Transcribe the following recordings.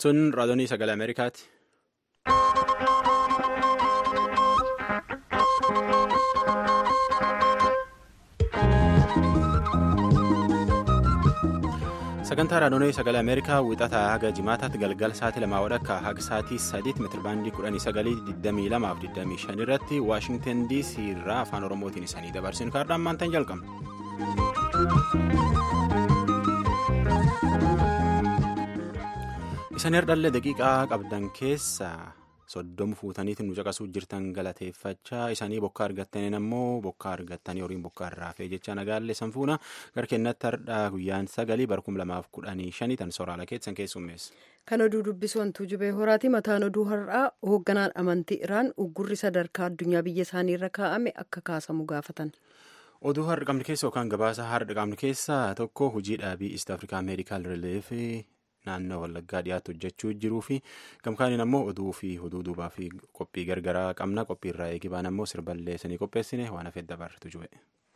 Sun raadiyoo sagalee Ameerikaati. Sagantaa raadiyoo sagalee Ameerikaa wixataa haga jimaataatti galgala sa'aatii 2 haga sa'aatii 3 meetirabaandii 1922 irratti Waashingtan DC irraa afaan Oromootiin isanii dabarsin kaardaan maantaan jalqabna. Isan herdallee daqiiqaa qabdan keessa 30 fuutaniitiin nu caqasuu jirtan galateeffachaa isanii bokkaa argattaniin ammoo bokkaa argattanii horiin bokkaa irraa fee jecha nagaallee sanfuuna gara kennatti hardhaa guyyaan 9 bara 2015 tan soraala keessan keessummeessa. Kan oduu dubbisu wantuu jubee horaati. Mataan oduu har'aa hoogganaan amantii Iraan uggurri sadarkaa addunyaa biyya isaanii irra kaa'ame akka kaasamu gaafatan. Oduu har'a qabnu keessa yookaan gabaasa har'a qabnu keessaa tokko hojii dhaabii East Africa Medical Relief naannoo Wallaggaa dhiyaatu hojjechuu jiruu fi gamkaaniin ammoo oduu fi oduu duubaa fi qophii gargaraa qabna. Qophii irraa eegibaan ammoo sirballee sanii qopheessine waan hafeet dabartu jube.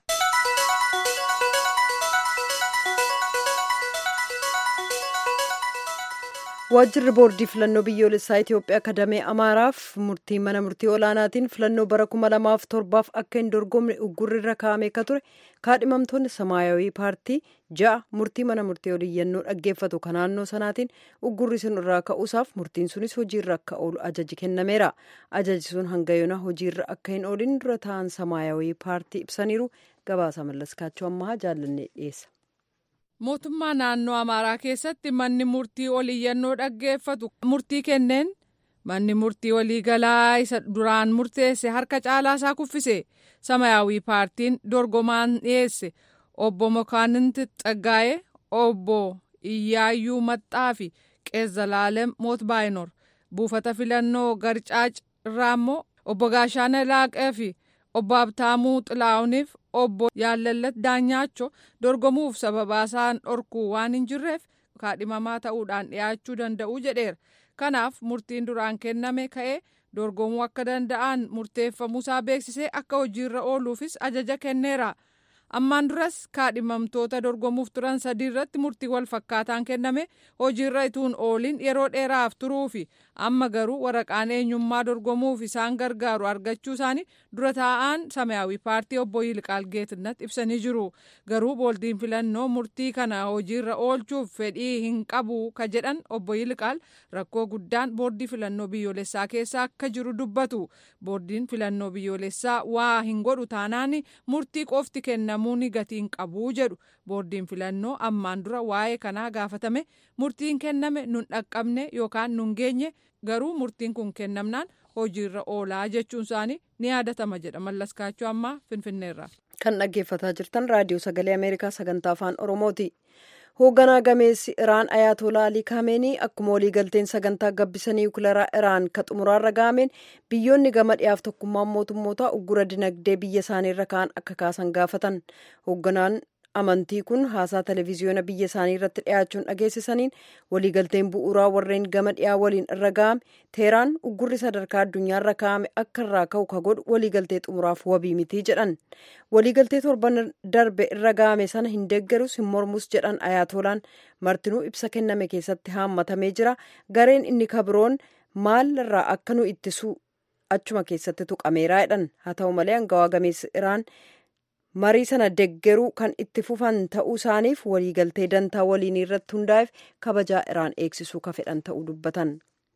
Waajjirri boordii filannoo biyyoolessaa Itoophiyaa kadamee Amaaraaf mana murtii olaanaatiin filannoo bara 2007 akka hin dorgomne uggurri irra kaa'amee akka ture kaadhimamtoonni Samaayawii paartii 6 murtii mana murtii oliyyannoo dhaggeeffatu kan naannoo sanaatiin uggurri sun irraa ka'uusaaf murtiin sunis hojiirra akka oolu ajaji kennameera. Ajaji sun hanga yoona hojiirra akka hin oolin dura ta'an Samaayawii paartii ibsaniiru. Gabaasa mallaskaachuu ammaa jaallannee dhiyeessa. Mootummaa naannoo Amaaraa keessatti manni murtii oliyyannoo dhaggeeffatu murtii kenneen manni murtii waliigalaa isa duraan murteesse harka caalaa isaa kuffise. Samaayawii paartiin dorgomaan dhiyeesse obbo Mokaanint Xaggaayee, obbo Iyyaayyuu Maxxaa fi Qeezzalaalem Mootbaayinoor buufata filannoo Garcaac irraa immoo obbo Gaashaana Laaqee fi obbo Abtaamuu Xilaawuniif obbo Yaallallat Daanyaachoo dorgomuuf sababa isaan dhorkuu waan hin jirreef kaadhimamaa ta'uudhaan dhiyaachuu danda'u jedheera. Kanaaf murtiin duraan kenname ka'ee dorgomuu akka danda'an murteeffamuusaa beeksisee akka hojiirra ooluufis ajaja kenneera. Ammaan duras kaadhimamtoota dorgomuuf turan 3 irratti murtii wal fakkaataan kenname hojiirra ituun oolin yeroo dheeraaf turuufi amma garuu waraqaan eenyummaa dorgomuuf isaan gargaaru argachuu isaanii dura taa'aan Samaayawii paartii obbo Yilqaal Geetinnat ibsanii jiru. Garuu boordiin filannoo murtii kana hojiirra oolchuuf fedhii hin qabu ka jedhan obbo Yilqaal rakkoo guddaan boordii filannoo biyyoolessaa keessa akka jiru dubbatu. Boordiin filannoo biyyoolessaa waa hin godhu taanaan murtii qofti kennamuun gatiin qabuu jedhu. Boordiin filannoo ammaan dura waa'ee kanaa gaafatame murtiin kenname nun dhaqqabne yookaan nun geenye garuu murtiin kun kennamnaan hojiirra oolaa jechuun isaanii ni yaadatama jedha mallaskaachuu ammaa Finfinneerraa. Kan dhaggeeffataa jirtan raadiyoo sagalee Ameerikaa sagantaa afaan Oromooti. Hoogganaa gameessi Iraan Ayatollah Ali Khamenei akkuma waliigalteen sagantaa gabbisa niwukilaraa Iraan ka xumuraarra ga'ameen biyyoonni gama dhiyaaf tokkummaan mootummootaa uggura dinagdee biyya isaaniirra ka'an akka kaasan gaafatan. Hoogganaan amantii kun haasaa televiziyoona biyya isaanii irratti dhiyaachuun dhageessisaniin waliigalteen bu'uuraa warreen gama dhiyaa waliin irra ga'ame Teeraan uggurri sadarkaa addunyaarra kaa'ame akka irraa ka'u ka godhu waliigaltee xumuraaf wabii mitii jedhan. Waliigaltee torban darbe irra ga'ame sana hin deeggarus hin mormus jedhan Ayatolaan martinuu ibsa kenname keessatti haammatamee jira. Gareen inni kabiroon maalirraa akka nu ittisu achuma keessatti tuqameeraa jedhan. Haa ta'u malee angawaa gameessi Iraan marii sana deeggaruu kan itti fufan ta'uu isaaniif waliigaltee dantaa waliinii irratti hundaa'eef kabajaa Iraan eegsisuu ka fedhan ta'uu dubbatan.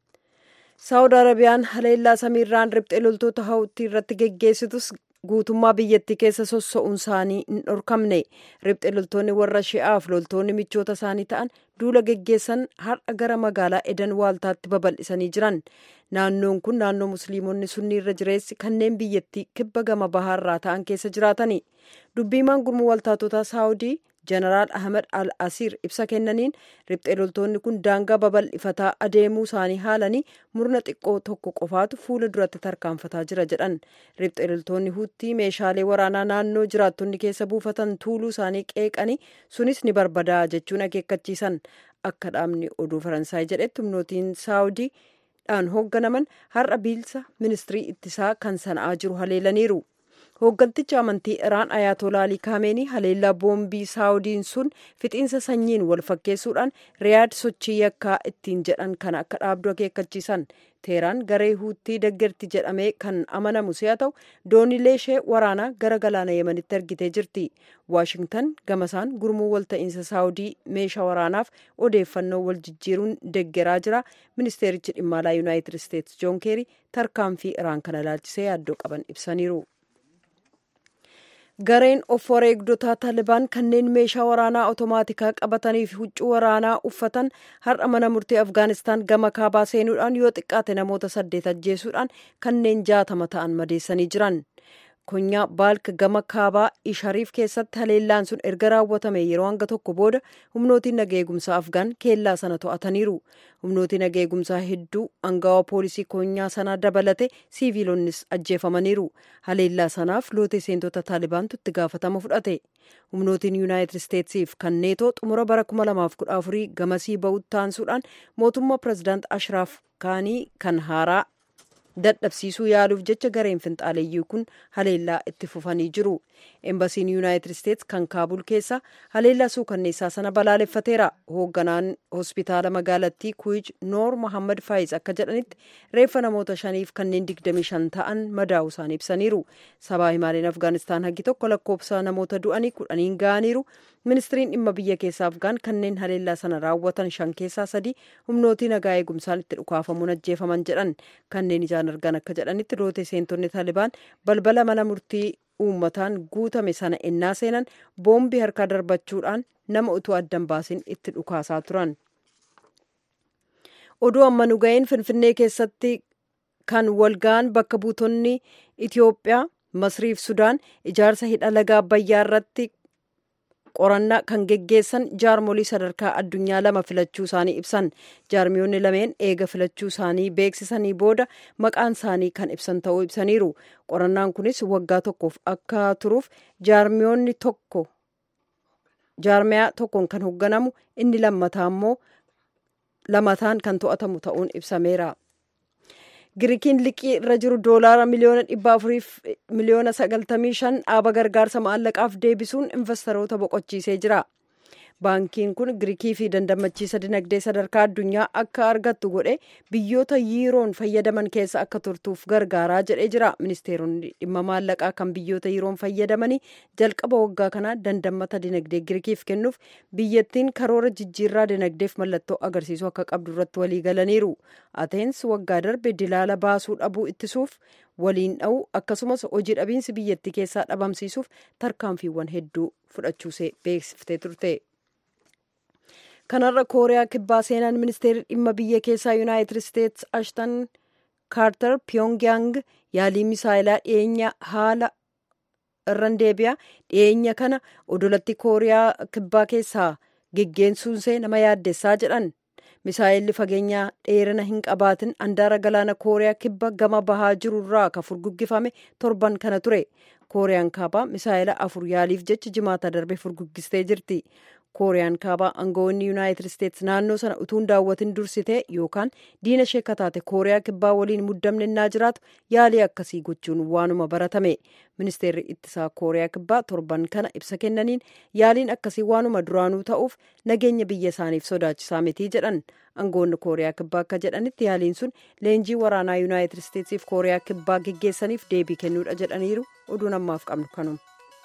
Saawud Arabiyaan haleellaa samiirraan riphxee loltoota Hawutii irratti geggeessitus guutummaa biyyattii keessa sossa'uun isaanii hin dhorkamne. Riphxee loltoonni warra Shi'aaf loltoonni michoota isaanii ta'an duula geggeessan har'a gara magaalaa Edan Waaltaatti babal'isanii jiran. Naannoon kun naannoo musliimonni sunni irra jireessi kanneen biyyattii kibba gama bahaarraa ta'an keessa jiraatani. Dubbiimaan gurmuu waltaatotaa Saawudii Jeneraal Ahmed Al-Asiir ibsa kennaniin riphxee loltoonni kun daangaa babal'ifataa adeemuu isaanii haalanii murna xiqqoo tokko qofaatu fuula duratti tarkaanfataa jira jedhan. Riphxee loltoonni Huutii meeshaalee waraanaa naannoo jiraattonni keessa buufatan tuuluu isaanii qeeqanii sunis ni barbadaa jechuun akeekkachiisan. Akka dhaabni oduu Faransaay jedhetti humnootiin Saawudii dhaan hoogganaman har'a biilsa ministirii ittisaa kan sana'aa jiru haleelaniiru. hooggantichi amantii Iraan Ayatollah Ali Khamenei haleellaa boombii Saawudiin sun fixiinsa sanyiin wal fakkeessuudhaan Riyaad sochii yakkaa ittiin jedhan kana akka dhaabdu akeekkachiisan. Teheraan garee Huutii deeggarti jedhamee kan amanamu si'a ta'u dooniilee ishee waraanaa gara galaana Yemenitti ergitee jirti. Waashingtan gamasaan gurmuu walta'iinsa Saawudii meeshaa waraanaaf odeeffannoo wal jijjiiruun deeggaraa jira. Ministeerichi dhimma alaa Yuunaayitid Isteetsi Joon Keerii tarkaanfii Iraan kana ilaalchisee yaaddoo qaban ibsaniiru. Gareen of wareegdotaa Taalibaan kanneen meeshaa waraanaa otomaatikaa qabatanii fi huccuu waraanaa uffatan har'a mana murtii Afgaanistaan gama kaabaa seenuudhaan yoo xiqqaate namoota 8 ajjeesuudhaan kanneen 60 ta'an madeessanii jiran. Konyaa Baalk gama kaabaa Ishariif keessatti haleellaan sun erga raawwatame yeroo hanga tokko booda humnootiin nageegumsaa Afgaan keellaa sana to'ataniiru. Humnootiin nageegumsaa hedduu aangawa poolisii konyaa sanaa dabalate siiviilonnis ajjeefamaniiru. Haleellaa sanaaf lootee seentota Taalibaantu itti gaafatama fudhate. Humnootiin Yuunaayitid Isteetsiif kan neetoo xumura bara 2014 gamasii ba'utti taansuudhaan mootummaa pirezidaant Ashraaf Kaanii kan haaraa dadhabsiisuu yaaluuf jecha gareen finxaaleeyyii kun haleellaa itti fufanii jiru. Embasiin Yuunaayitid Isteetsi kan Kaabul keessa haleellaa suukanneessaa sana balaaleffateera. Hoogganaan hospitaala magaalattii Kuij Noor Mohammad Faayiz akka jedhanitti reeffa namoota 5 fi kanneen 25 ta'an madaa'uu isaanii ibsaniiru. Sabaa himaaleen Afgaanistaan hagi tokko lakkoofsa namoota du'anii 10 ga'aniiru. Ministiriin dhimma biyya keessaa Afgaan kanneen haleellaa sana raawwatan 5 keessaa 3 humnootii nagaa eegumsaan itti dhukaafamuun ajjeefaman jedhan. Kanneen ijaan argan akka jedhanitti lootee seentonni Taalibaan balbala mana murtii uummataan guutame sana ennaa seenan boombii harkaa darbachuudhaan nama utuu addan baasin itti dhukaasaa turan. Oduu amma nu ga'een Finfinnee keessatti kan walga'an bakka buutonni Itiyoophiyaa, Masriif Sudaan ijaarsa hidha laga Abbayyaa irratti qorannaa kan geggeessan jaarmolii sadarkaa addunyaa 2 filachuu isaanii ibsan. Jaarmiyoonni lameen eega filachuu isaanii beeksisanii booda maqaan isaanii kan ibsan ta'uu ibsaniiru. Qorannaan kunis waggaa tokkoof akka turuuf jaarmiyaa tokkoon kan hoogganamu inni lamataan kan to'atamu ta'uun ibsameera. Girikiin liqii irra jiru doolaara miliyoona 400 miliyoona 95 dhaaba gargaarsa maallaqaaf deebisuun investoroota boqochiisee jira. Baankiin kun Girikii fi dandamachiisa dinagdee sadarkaa addunyaa akka argattu godhe biyyoota yiiroon fayyadaman keessa akka turtuuf gargaaraa jedhee jira. Ministeeronni dhimma maallaqaa kan biyyoota yiiroon fayyadamanii jalqaba waggaa kanaa dandammata dinagdee Girikiif kennuuf biyyattiin karoora jijjiirraa dinagdeef mallattoo agarsiisuu akka qabdu irratti walii galaniiru. Ateensi waggaa darbe dilaala baasuu dhabuu ittisuuf waliin dha'u akkasumas hojii dhabiinsi biyyattii keessaa dhabamsiisuuf tarkaanfiiwwan hedduu fudhachuusee beeksiftee turte. Kanarra Kooriyaa Kibbaa seenaan ministeerri dhimma biyya keessaa Yuunaayitid Isteetsi Ashton Kaartar Pyongyang yaalii misaayilaa dhiyeenya haala irran deebi'a. Dhiyeenya kana odolatti Kooriyaa Kibbaa keessaa geggeessuunsee nama yaaddessaa jedhan. Misaayilli fageenya dheerina hin qabaatin andaara galaana Kooriyaa Kibba gama bahaa jirurraa ka furguggifame torban kana ture. Kooriyaan Kaabaa misaayila 4 yaaliif jecha jimaata darbe furguggistee jirti. Kooriyaan Kaabaa aangawoonni Yuunaayitid Isteetsi naannoo sana utuun daawwatin dursitee yookaan diina ishee kataate Kooriyaa Kibbaa waliin muddamne innaa jiraatu yaalii akkasii gochuun waanuma baratame. Ministeerri ittisaa Kooriyaa Kibbaa torban kana ibsa kennaniin yaaliin akkasii waanuma duraanuu ta'uuf nageenya biyya isaaniif sodaachisaa miti jedhan. Aangawoonni Kooriyaa Kibbaa akka jedhanitti yaaliin sun leenjii waraanaa Yuunaayitid Isteetsiif Kooriyaa Kibbaa geggeessaniif deebii kennuudha jedhaniiru. Oduun ammaaf qabnu kanuma.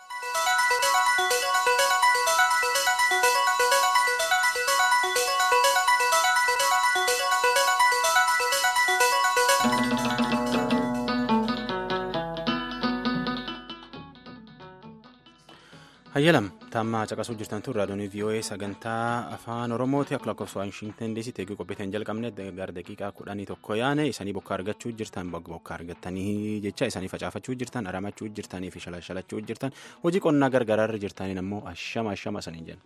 Hayyalam tamma caqasuu jirtan tun raadiyoon VOA sagantaa afaan Oromooti akka lakkoofsa Waashingtan DC eeguu qophiiteen jalqabne gara daqiiqaa 11 yaane isanii bokkaa argachuu jirtan bokkaa argattanii jecha isanii facaafachuu jirtan aramachuu jirtanii fi shalashalachuu jirtan hojii qonnaa gargaraarra jirtaniin ammoo ashama saniin jenna.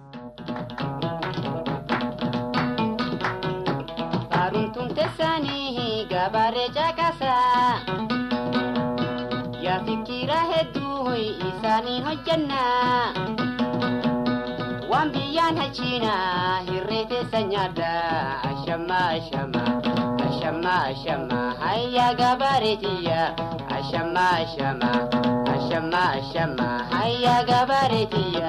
Faaruntuun teessanii gabaaree caqasaa yaa fikira hedduu isaanii hojjannaa waan biyyaan hachinaa hirree teessa nyaadhaa ashama hayyaa gabaareetiyyaa ashama ashama ashama hayya gabareetiya.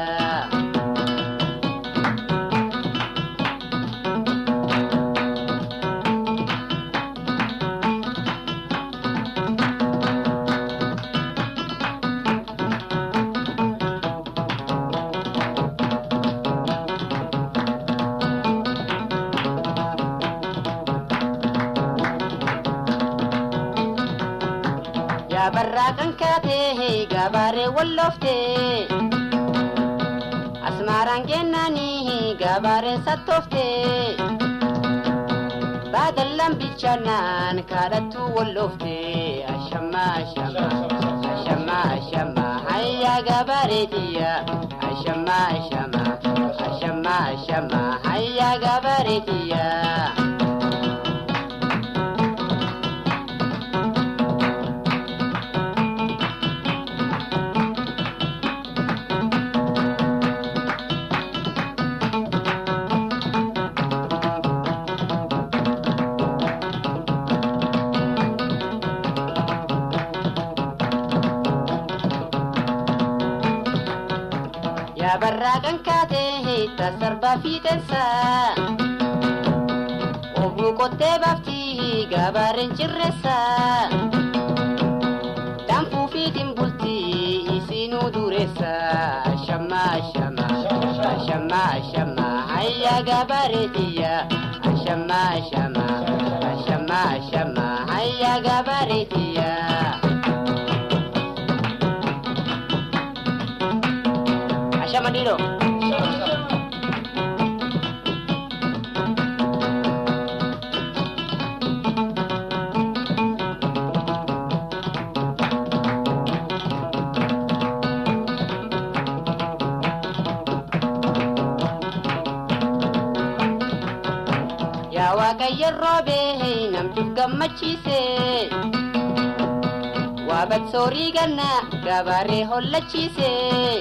Barraqan kaatee gabaaree wallooftee asmaaraan kennaanii gabaareen sattooftee baadallaan bilchaanaan kaadhattuu wallooftee ashama ashama ashama ashama hayya gabareetiya ashama ashama ashama ashama hayya gabareetiya. Barraqan kaatee tasarba fiixeensaa obuu qottee baaftii gabaareen cirreessaa danfuu fiitiin bultii isinuu dureessaa ashama ashama ashama ashama hayya gabareetiya ashama ashama ashama ashama hayya gabareetiya. Mandiro. Ya waaqayyo roobee namtuuf gammachiisee waabat soorii ganna gabaaree hollachiisee.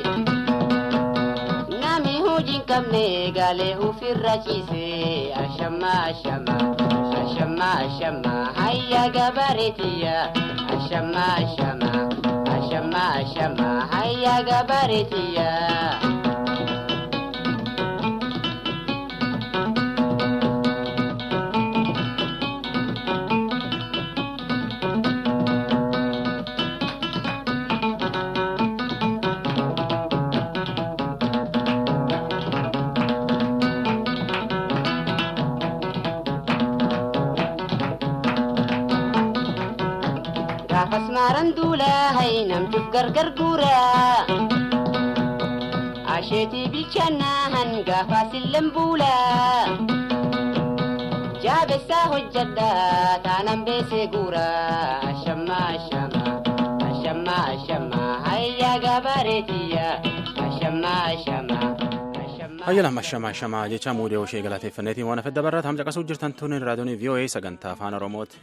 Kamne gale ufirra chise ashama ashama ashama ashama hayya gabaretiya ashama ashama ashama ashama hayya gabaretiya. Asmarandula hay namtuuf gargar guura asheetii bilchaanaan gaafa silleen buula jaabessaa hojjadha taanaan beesee guura ashama ashama ashama ashama hayya gabareetiya ashama ashama. Hayyalam ashama ashama jecha muudee ishee galateeffanneetiin waan afedda barraata hamca qasuu jirtan tunin raadiyoon VOA sagantaa afaan Oromooti.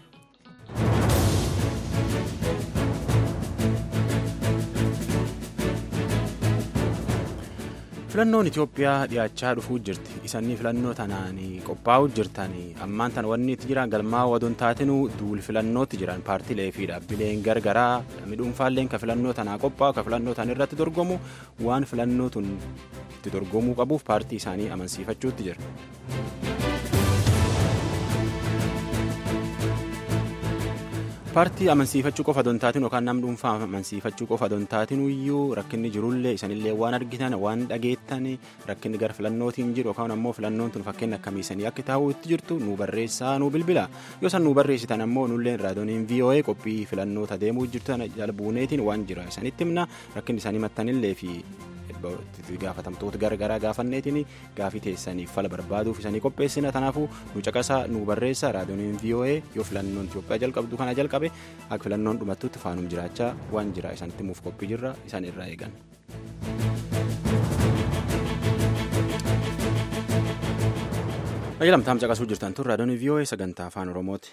Filannoon Itoophiyaa dhiyaachaa dhufuu jirti. Isanii filannoo tanaan qophaa'uu jirtanii ammaan tan wanni itti jiran galmaa waduun taatinuu duul filannootti jiran paartiilee fi dhaabbileen gargaraa midhuunfaalleen ka filannoo tanaa qophaa'u ka filannoo tan irratti dorgomu waan filannoo tun itti dorgomuu qabuuf paartii isaanii amansiifachuutti jira. Paartii amansiifachuu qofa dontaatiin yookaan nam dhuunfaa amansiifachuu qofa dontaatiin iyyuu rakkinni jirullee isanillee waan argitan waan dhageettan rakkinni gara filannootiin jiru yookaan ammoo filannoon tun fakkeenya akkamiisanii akka taa'uutti jirtu nu barreessaa nu bilbila yoo san nu barreessitan ammoo nulleen raadiyooniin VOA qophii filannoota deemuu jirtan jalbuuneetiin waan jira isanitti himna rakkinni isaanii maxxanillee fi gaafatamtoota garagaraa gaafanneetiin gaafii teessaniif fala barbaaduuf isanii qopheessina tanaafuu nu caqasaa nu barreessaa raadiyooniin VOA yoo filannoon Itoophiyaa jalqabdu kana jalqabe akka filannoon dhumattutti faanum jiraachaa waan jira isanitti himuuf qophii jirra isaan irraa eegan. Ayyalamtaam caqasuu jirtan tun raadiyooniin VOA sagantaa afaan Oromooti.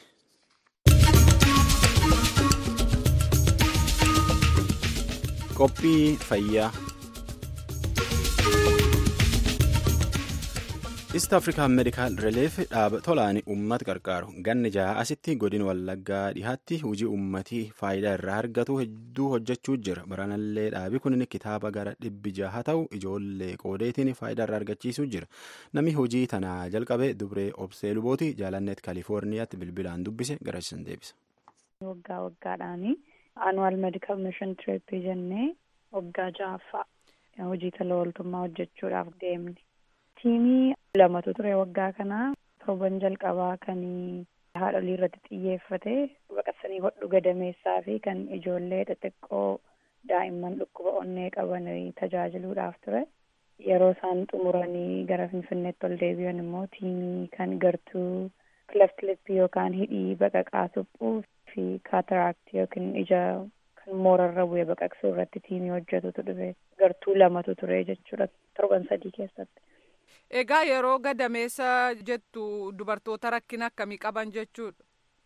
Qophii fayyaa. East African Medical Relief dhaaba tolaan uummata gargaaru ganni jaha asitti godina Wallaggaa dhihaatti hojii uummatii faayidaa irraa argatu hedduu hojjechuu jira. Baranallee dhaabi kun kitaaba gara 600 ta'u ijoollee qoodeetiin faayidaa irraa argachiisuu jira. Namni hojii tanaa jalqabe Dubree Obsee Lubooti Jaalannet Kaalifoorniyaatti bilbilaan dubbise garasiin deebisa. Waggaa waggaadhaani Annual Medical Mission Trip jennee waggaa jahaffaa hojii tola ooltummaa hojjechuudhaaf deemne. Tiimii 2tu ture waggaa kana torban jalqabaa kan haadholii irratti xiyyeeffate baqaqsanii hodhu gadameessaa fi kan ijoollee xixiqqoo daa'imman dhukkuba onnee qaban tajaajiluudhaaf ture. Yeroo isaan xumuranii gara Finfinneetti ol deebi'an immoo tiimii kan gartuu cleft lip yookaan hidhii baqaqaa suphuu fi kaataraaktii yookiin ija kan moorarra bu'ee baqaqsuu irratti tiimii hojjetutu dhufe. Gartuu 2tu ture jechuudha torban 3 keessatti. Egaa yeroo gadameessa jettu dubartoota rakkina akkamii qaban jechuudha?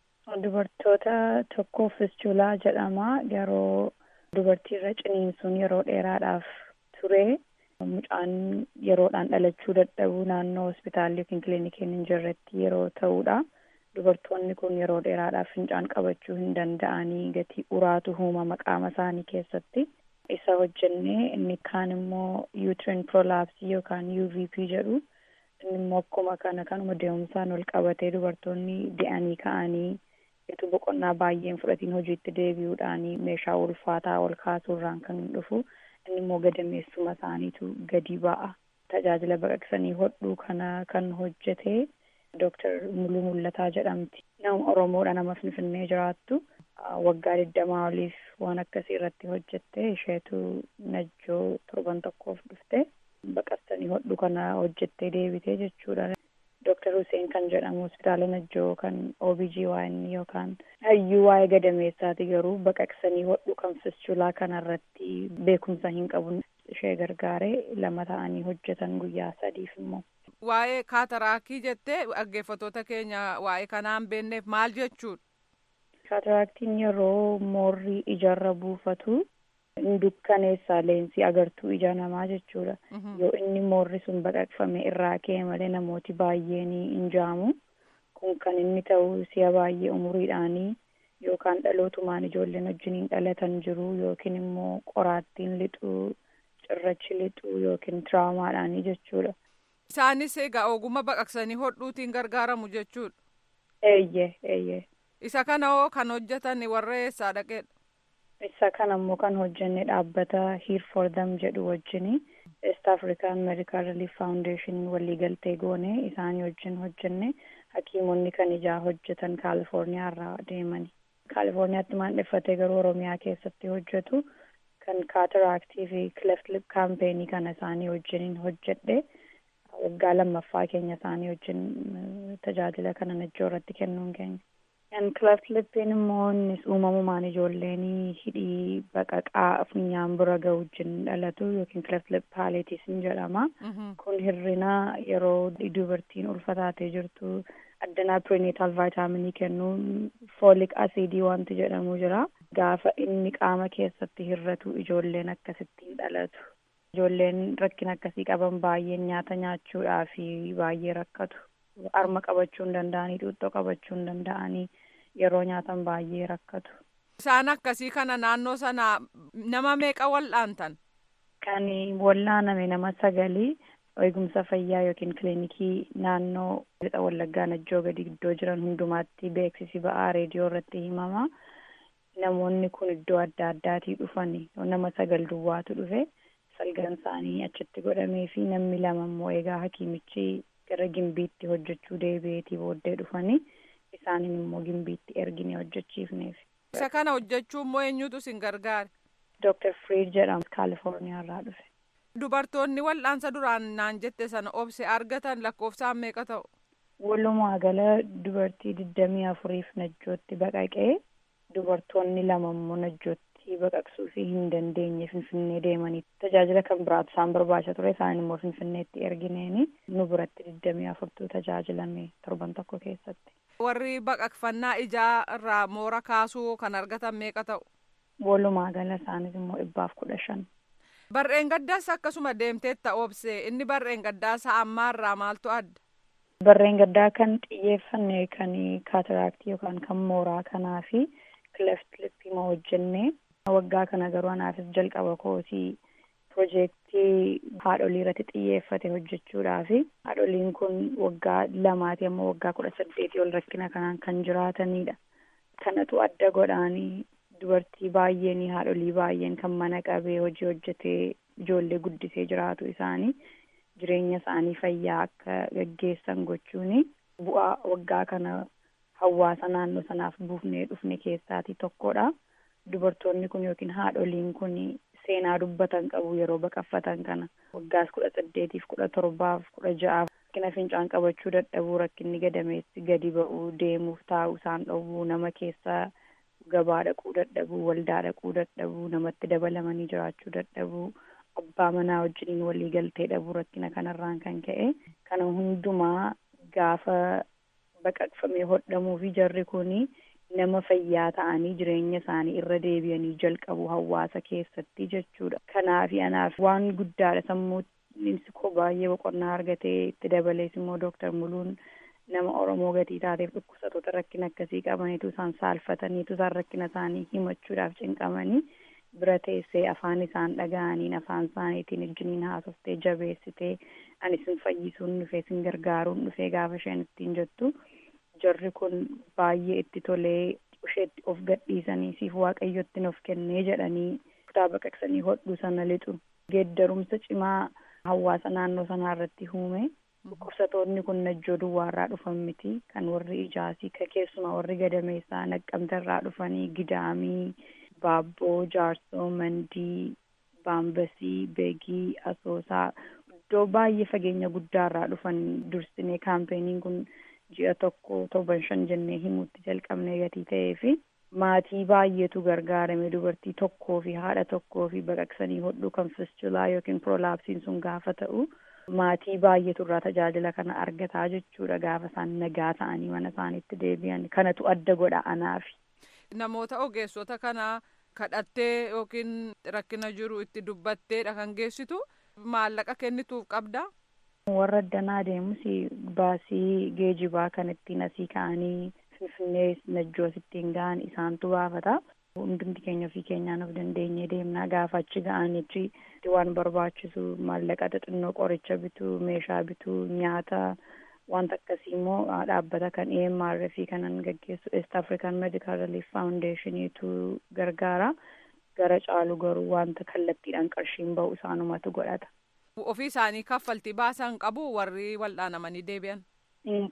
Dubartoota tokko fischulaa jedhama. Yeroo dubartiirra ciniinsuun yeroo dheeraadhaaf ture. Mucaan yeroodhaan dhalachuu dadhabuu naannoo hospitaalli yookiin kiliinikiin hin jirretti yeroo ta'uudha. Dubartoonni kun yeroo dheeraadhaaf fincaan qabachuu hin danda'anii gatii uraatu uumama qaama isaanii keessatti. Isa hojjennee inni kaan immoo uterine prolapse yookaan UVP jedhu inni immoo akkuma kanuma deemsaan ol qabatee dubartoonni de'anii ka'anii itti boqonnaa baay'een fudhatiin hojiitti deebi'uudhaan meeshaa ulfaataa ol kaasuurraan kan dhufu inni immoo gadameessuma isaaniitu gadi ba'a. Tajaajila baqaqsanii hodhuu kana kan hojjete Dr. Muluu Mul'ataa jedhamti. Nama Oromoodha, nama Finfinnee jiraattu. Waggaa 20 oliif waan akkasii irratti hojjette isheetu najjoo torban tokkoof dhufte baqaqsanii hodhu kana hojjettee deebitee jechuudha. Dr. Hussein kan jedhamu hospitaala najjoo kan OBGYN yookaan hayyuu waa'ee gadameessaati garuu baqaqsanii hodhu kan fischulaa kanarratti beekumsa hin qabu ishee gargaaree 2 ta'anii hojjetan guyyaa 3f immoo. Waa'ee kaataraaktii jettee dhaggeeffattoota keenya waa'ee kanaan beekneef maal jechuudha? Kaataraaktiin yeroo moorri ijarra buufatu dukkaneessaa leensii agartuu ija namaa jechuudha. Yoo inni moorri sun baqaqfame irraa ka'e malee namooti baay'een hin jaamu. Kun kan inni ta'u si'a baay'ee umuriidhaanii yookaan dhalootumaan ijoolleen wajjiniin dhalatan jiru yookiin immoo qoraattiin lixuu, cirrachi lixuu yookiin tiraamaadhaanii jechuudha. Isaanis egaa ogummaa baqaqsanii hodhuutiin gargaaramu jechuudha. Eeyyee. Isa kana hoo kan hojjetan warra eessaa dhaqedha? Isa kana immoo kan hojjenne dhaabbata Here for Them jedhu wajjini East African Medical Relief Foundation waliigaltee goone isaanii wajjin hojjenne hakiimonni kan ijaa hojjetan Kaalifoorniyaa irraa deemani. Kaalifoorniyaatti maandheffatee garuu Oromiyaa keessatti hojjetu kan kaataraaktii fi cleft lip kaampeenii kana isaanii wajjiniin hojjedhe waggaa 2ffaa keenya isaanii wajjin tajaajila kana najjoo irratti kennuun keenya. Cleft lippiin immoo innis uumamumaan ijoolleen hidhii baqaqaa funyaan bira ga'u wajjin dhalatu yookiin cleft lip palliatis jedhama. Kun hir'ina yeroo dubartiin ulfataatee jirtu addanaa prenatal vitaaminii kennuun folic acidii wanti jedhamu jira. Gaafa inni qaama keessatti hir'atu ijoolleen akkasittiin dhalatu. Ijoolleen rakkina akkasii qaban baay'een nyaata nyaachuudhaa fi baay'ee rakkatu. Arma qabachuu hin danda'anii, xuuxxoo qabachuu hin danda'anii yeroo nyaatan baay'ee rakkatu. Isaan akkasii kana naannoo sana nama meeqa wal'aantan? Kan wal'aaname nama 9 eegumsa fayyaa yookiin kiliinikii naannoo lixa Wallaggaa Najjoo gadi iddoo jiran hundumaatti beeksisi ba'aa reediyoo irratti himama. Namoonni kun iddoo adda addaatii dhufani. Nama 9 duwwaatu dhufe salgan isaanii achitti godhamee fi namni 2 immoo egaa hakiimichi gara Gimbiitti hojjechuu deebi'eetii booddee dhufanii isaaniin immoo Gimbiitti ergine hojjechiifneef. Isa kana hojjechuu immoo eenyutu isin gargaare? Dr. Friid jedhamu Kaalifoorniyaa irraa dhufe. Dubartoonni wal'aansa duraan naan jette sana obse argatan lakkoofsaan meeqa ta'u? Walumaa gala dubartii 24f Najjootti baqaqee dubartoonni 2 immoo Najjootti baqaqsuu fi hin dandeenye Finfinnee deemanii tajaajila kan biraatu isaan barbaacha ture isaan immoo Finfinneetti ergineeni nu biratti 24tu tajaajilame torban tokko keessatti. Warri baqaqfannaa ijaa irraa moora kaasuu kan argatan meeqa ta'u? Walumaa gala isaanis immoo 115. Barreen gaddaas akkasuma deemteetta obse inni barreen gaddaasa ammaarraa maaltu adda? Barreen gaddaa kan xiyyeeffanne kan kaataraaktii yookaan kan mooraa kanaa fi kileft lippii ma hojjenne waggaa kana garuu anaafis jalqaba koosii piroojeektii haadholii irratti xiyyeeffate hojjechuudhaaf haadholiin kun waggaa 2 amma waggaa 18 ol rakkina kanaan kan jiraatanidha. Kanatu adda godhaanii dubartii baay'een haadholii baay'een kan mana qabee hojii hojjetee ijoollee guddisee jiraatu isaanii jireenya isaanii fayyaa akka gaggeessan gochuun bu'aa waggaa kana hawaasa naannoo sanaaf buufnee dhufne keessaatii tokkodha. Dubartoonni kun yookiin haadholiin kun seenaa dubbatan qabu yeroo baqaffatan kana waggaas 18 17 16 rakkina fincaan qabachuu dadhabuu rakkinni gadameessi gadi ba'uu deemuuf taa'uu isaan dhowwuu nama keessaa gabaa dhaquu dadhabuu waldaa dhaquu dadhabuu namatti dabalamanii jiraachuu dadhabuu abbaa manaa wajjiniin walii galtee dhabuu rakkina kanarraan kan ka'e kana hundumaa gaafa baqaqfamee hodhamuu fi jarri kuni nama fayyaa ta'anii jireenya isaanii irra deebi'anii jalqabu hawaasa keessatti jechuudha. Kanaaf anaaf waan guddaadha sammuun koo baay'ee boqonnaa argatee itti dabalees immoo Dooktar Muluun nama Oromoo gatii taateef dhukkubsattoota rakkina akkasii qabaniitu isaan saalfataniitu isaan rakkina isaanii himachuudhaaf cinqamanii bira teessee afaan isaan dhaga'aniin afaan isaaniitiin ijjiniin haasoftee jabeessitee ani isin fayyisuun dhufee isin gargaaruun dhufee gaafa isheen ittiin jettu jarri kun baay'ee itti tolee isheetti of gadhiisanii siif waaqayyotti of kennee jedhanii kutaa baqaqsanii hodhuu sana lixu geeddarumsa cimaa hawaasa naannoo sanaa irratti uume dhukkubsatoonni kun najjoo duwwaarraa dhufan miti kan warri ijaasii keessumaa warri gadameessaa naqqamtarraa dhufanii gidaamii baabboo jaarsoo mandii baambasii beegii asoosaa iddoo baay'ee fageenya guddaarraa dhufan dursinee kaampeenii kun ji'a 1-5 jennee himuutti jalqabnee gatii ta'ee fi maatii baay'eetu gargaarame dubartii tokkoo fi haadha tokkoo fi baqaqsanii hodhuu kan fistulaa yookiin prolaapsiin sun gaafa ta'u maatii baay'eetu irraa tajaajila kana argataa jechuudha gaafa isaan nagaa ta'anii mana isaaniitti deebi'an kanatu adda godha anaaf. Namoota ogeessota kana kadhattee yookiin rakkina jiru itti dubbatteedha kan geessitu maallaqa kennituuf qabda. Warra addanaa deemus baasii geejibaa kan ittiin asii ka'anii finfinnee najjoos ittiin ga'an isaantu baafata. Hundumti keenya ofii keenyaan of dandeenyee deemnaa gaafa achi ga'anichi waan barbaachisu maallaqa xixinnoo qoricha bituu meeshaa bituu nyaata wanta akkasii immoo dhaabbata kan EMR fi kanan gaggeessu East African Medical Relief Foundationiitu gargaara. Gara caalu garuu wanta kallattiidhaan qarshiin ba'u isaanumatu godhata. Ofii isaanii kaffaltii baasan qabu warri wal'aanamanii deebi'an? Hin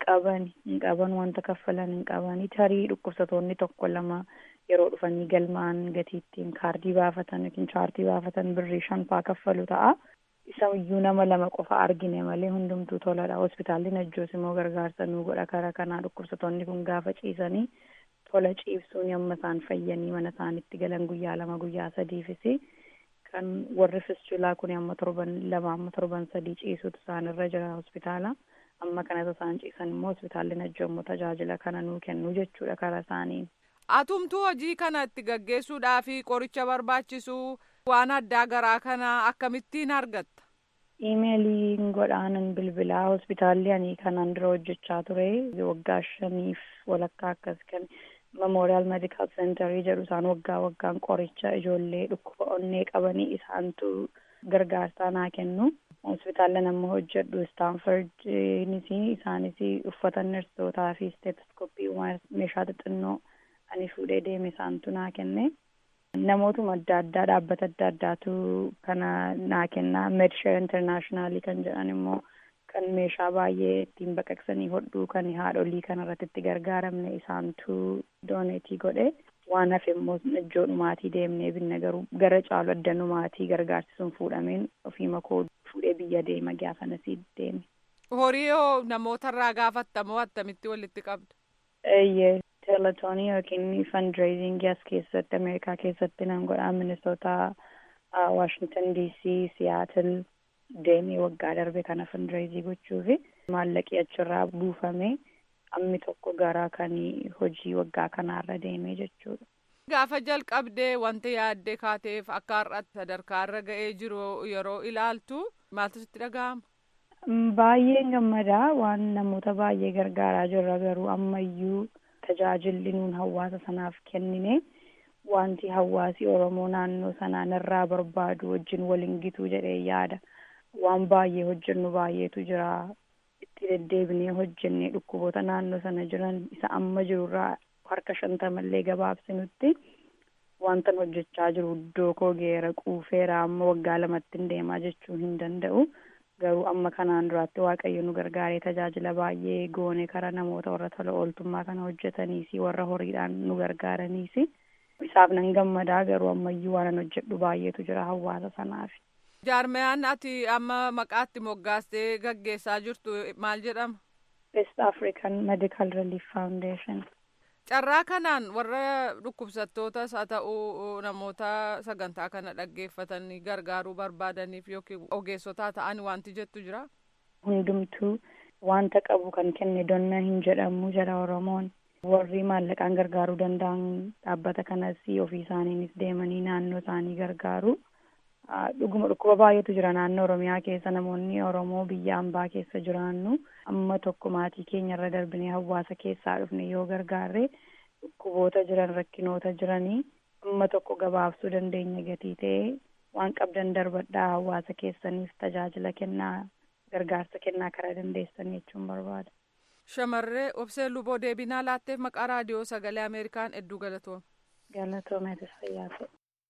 qaban wanta kaffalan hin qabani. Tarii dhukkubsatoonni 1-2 yeroo dhufanii galmaan gatiittiin kaardii baafatan yookiin chaartii baafatan birrii 5 kaffalu ta'a. Isa iyyuu nama 2 qofa argine malee hundumtuu toladha. Hospitaalli Najjoos immoo gargaarsa nuu godha karaa kanaa dhukkubsatoonni kun gaafa ciisanii tola ciibsuun amma isaan fayyanii mana isaaniitti galan guyyaa 2 guyyaa 3 kan warri fistulaa kun amma 7-3 ciisuutu isaanirra jira hospitaala. Amma kanatu isaan ciisan immoo hospitaalli Najjoo immoo tajaajila kana nuu kennu jechuudha karaa isaanii. Atumtuu hojii kana itti gaggeessuudhaaf qoricha barbaachisu waan addaa garaa kana akkamittiin argatta? Iimeeliin godhaanan bilbilaa hospitaalli ani kanaan dura hojjechaa ture waggaa 5 walakkaa akkas kan Memorial Medical Center jedhu isaan waggaan qoricha ijoollee dhukkuba onnee qabanii isaantu gargaarsaa naa kennu. Hospitaalli nama hojjedhu Stanford isaanis uffata nersootaa fi stetoskooppii meeshaa xixinnoo ani fuudhee deeme isaantu naa kenne. Namootuma adda addaa dhaabbata adda addaatu kana naa kenna. Medshare International kan jedhan immoo kan meeshaa baay'ee ittiin baqaqsanii hodhuu kan haadholii kanarratti itti gargaaramne isaantu dooneetii godhe. Waan hafe immoo Najjoodhumaatii deemnee binne garuu gara caalu addanumaatii gargaarsisuun fuudhameen ofii makoo fuudhee biyya deema gaafanasii deeme. Horii yoo namootarraa gaafattamoo attamitti walitti qabda? Teletoonii yookiin fundraising as keessatti Ameerikaa keessatti nan godhaa Minnesota, Washington DC, Seattle deemee waggaa darbe kana fundraising gochuufi maallaqi achirraa buufamee ammi tokko gara kan hojii waggaa kanaarra deemee jechuudha. Gaafa jalqabdee wanti yaaddee kaateef akka har'aatti sadarkaarra ga'ee jiru yeroo ilaaltu maaltu sitti dhaga'ama? Baay'een gammadaa waan namoota baay'ee gargaaraa jirra garuu ammayyuu tajaajilli nuun hawaasa sanaaf kennine wanti hawaasi Oromoo naannoo sanaan irraa barbaadu wajjin waliin gitu jedhee yaada. Waan baay'ee hojjennu baay'eetu jira. Itti deddeebinee hojjennee dhukkuboota naannoo sana jiran isa amma jirurraa harka 50 gabaabsinutti wanta hojjechaa jiru iddoo koo geera quufeera amma waggaa 2 deemaa jechuu hin danda'u. Garuu amma kanaan duraatti Waaqayyo nu gargaaree tajaajila baay'ee goone karaa namoota warra tola ooltummaa kana hojjetaniisi warra horiidhaan nu gargaaraniisi. Isaaf nan gammadaa garuu ammayyuu waan hojjedhu baay'eetu jira hawaasa sanaaf. Jaarmiyaan ati amma maqaatti moggaastee gaggeessaa jirtu maal jedhama? West African Medical Relief Foundation. Carraa kanaan warra dhukkubsattootas haa ta'uu namoota sagantaa kana dhaggeeffatanii gargaaruu barbaadaniif yookiin ogeessotaa ta'an wanti jettu jira? Hundumtuu wanta qabu kan kenne donna hin jedhamu jedha Oromoon. Warri maallaqaan gargaaruu danda'an dhaabbata kanas ofii isaaniinis deemanii naannoo isaanii gargaaru. Dhuguma dhukkuba baay'eetu jira naannoo Oromiyaa keessa namoonni Oromoo biyya ambaa keessa jiraannu amma tokko maatii keenya irra darbinee hawaasa keessaa dhufne yoo gargaarre dhukkuboota jiran rakkinoota jiranii amma tokko gabaabsuu dandeenya gatii ta'ee waan qabdan darbadhaa hawaasa keessaniif tajaajila kennaa gargaarsa kennaa karaa dandeessan jechuun barbaada. Shamarree Obsee Luboo deebinaa laatteef maqaa raadiyoo sagalee Ameerikaan hedduu galatoome. Galatoomeetis fayyaa ta'e.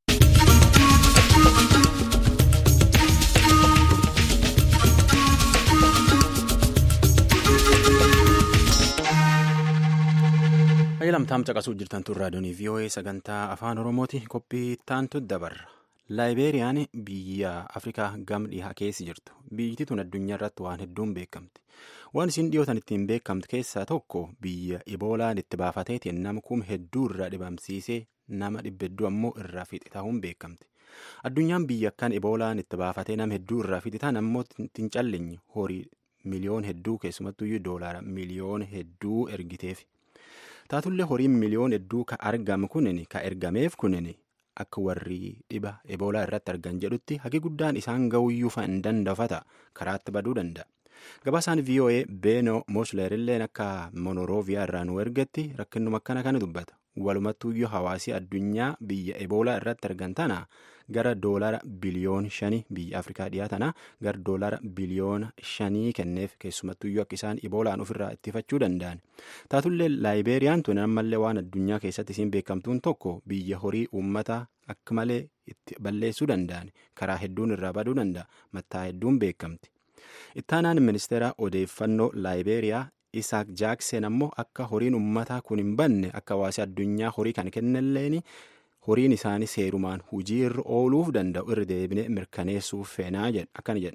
Ayyalamtaam caqasuu jirtan tun raadiyoonii VOA sagantaa afaan Oromooti qophii taantu dabarra. Laayibeeriyaan biyya Afrikaa gam dhihaa keessa jirtu. Biyyi tun addunyaa irratti waan hedduun beekamti. Waan isin dhiyootan ittiin beekamtu keessaa tokko biyya Iboolaan itti baafateetiin nama kuma hedduu irraa dhibamsiisee nama 100 ammoo irraa fixe ta'uun beekamti. Addunyaan biyya akkaan Iboolaan itti baafatee nama hedduu irraa fixe ta'an ammoo ittiin callinyi horii miliyoon hedduu keessumattuyyuu doolaara miliyoon hedduu ergiteef. Taatullee horiin miliyoon hedduu ka argame kunin ka ergameef kunin akka warri dhiba Eboolaa irratti argan jedhutti hagi guddaan isaan ga'uyyuu hin danda'u karaatti baduu danda'a. Gabaasaan VOA Beenoo Moosleerilleen akka Monorooviyaa irraa nu ergetti rakkinnuma akkana kana dubbata. Walumattuyyuu hawaasii addunyaa biyya Eboolaa irratti argan tana gara doolaara biliyoon 5 biyya Afrikaa dhiyaatana gara doolaara biliyoon 5 kenneef keessumattuyyuu akka isaan Eboolaan ofirraa ittifachuu danda'an. Taatullee Laayibeeriyaan tun ammallee waan addunyaa keessatti isiin beekamtuun tokko biyya horii uummata akka malee itti balleessuu danda'an karaa hedduun irraa baduu danda'a mattaa hedduun beekamti. Ittaanaan ministeera odeeffannoo Laayibeeriyaa Isaak Jaakseen ammoo akka horiin uummataa kun hin banne akka hawaasi addunyaa horii kan kennelleen horiin isaanii seerumaan hujii irra ooluuf danda'u irra deebinee mirkaneessuuf feenaa akkana jedhu.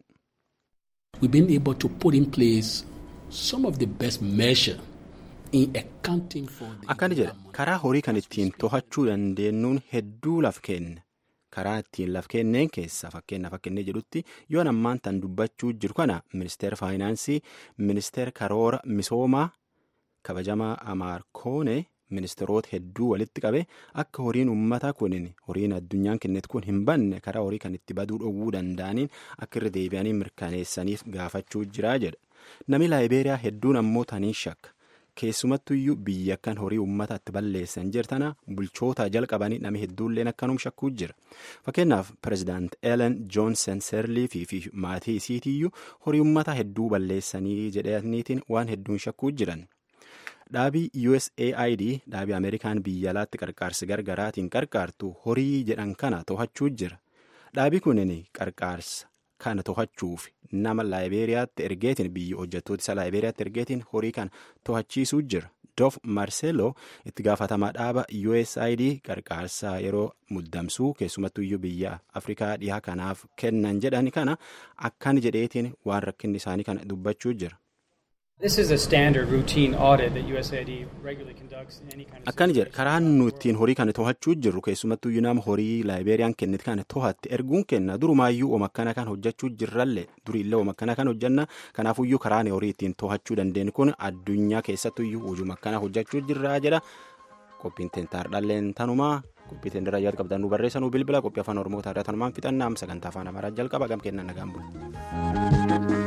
We've been able to put in place some of the best measure in accounting for the akkana jedha karaa horii kan ittiin to'achuu dandeenyuun hedduu laf kenna. Karaa ittiin laf kenneen keessa fakkeenyaa jedhutti yoo ammaan tan dubbachuu jiru kana ministeera faayinaansii ministeera karoora misoomaa kabajamaa Amaarkoone ministeerota hedduu walitti qabe akka horiin uummataa kunin horiin addunyaan kennetu kun hin banne karaa horii kan itti baduu dhowwuu danda'aniin akka irra deebi'anii mirkaneessaniif gaafachuu jiraa jedha. Namni Laayibeeriyaa hedduun ammoo taniin shakka. Keessumattuyyuu biyya akkan horii uummataatti balleessan jirtana bulchoota jalqabanii namni hedduulleen akkanum shakkuu jira. Fakkeenyaaf pirezidaant Ellen Johnson Sirleaf fi maatii isiitiyyuu horii uummataa hedduu balleessanii jedhaniitiin waan hedduun shakkuu jiran. Dhaabii USAID dhaabii Ameerikaan biyya alaatti qarqaarsi gargaraatiin qarqaartu horii jedhan kana to'achuu jira. Dhaabii kunin qarqaarsa kana to'achuuf nama Laayibeeriyaatti ergeetiin biyya hojjettoota isa Laayibeeriyaatti ergeetiin horii kana to'achiisuu jira. Doof Marseeloo itti gaafatamaa dhaaba USAID qarqaarsa yeroo muddamsuu keessumattuyyuu biyya Afrikaa dhihaa kanaaf kennan jedhan kana akkan jedheetiin waan rakkinni isaanii kana dubbachuu jira. This is a standard routine audit that USAID regularly conducts in any kind of Akkan jedha karaan nu ittiin horii kana to'achuu jirru keessumattuyyuu nama horii Laayibeeriyaan kennite kana to'atte erguun kenna durumaayyuu oma akkana kan hojjechuu jirrallee duriillee oma akkana kan hojjanna kanaafuyyuu karaan horii ittiin to'achuu dandeenyu kun addunyaa keessattuyyuu hojuma akkana hojjechuu jirraa jedha. Qophiin teentaardhalleen tanumaa qophii teendarraa yaad qabdan nu barreessanuu bilbila qophii afaan Oromoo taarraa tanumaan fixannaa sagantaa afaan Amaaraa jalqaba gam kennan nagaan bulu.